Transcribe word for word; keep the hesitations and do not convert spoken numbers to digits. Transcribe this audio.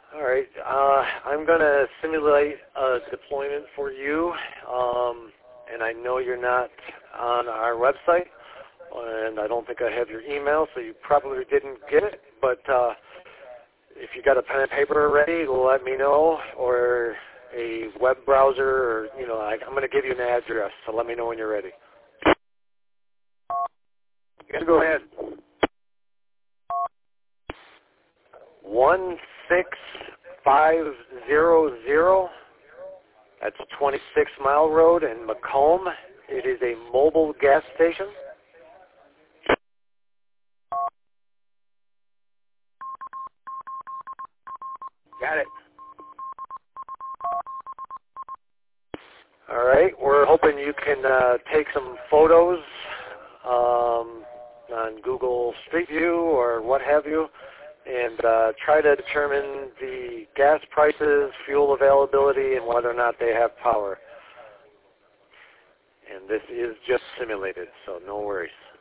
All right. Uh, I'm going to simulate a deployment for you, um, and I know you're not on our website, and I don't think I have your email, so you probably didn't get it. But uh, if you got a pen and paper ready, let me know, or a web browser, or you know, I, I'm going to give you an address, so let me know when you're ready. You can go ahead. One six five zero zero. That's twenty-six Mile Road in Macomb. It is a mobile gas station. Got it. All right. We're hoping you can uh, take some photos um, on Google Street View or what have you, and uh, try to determine the gas prices, fuel availability, and whether or not they have power. And this is just simulated, so no worries.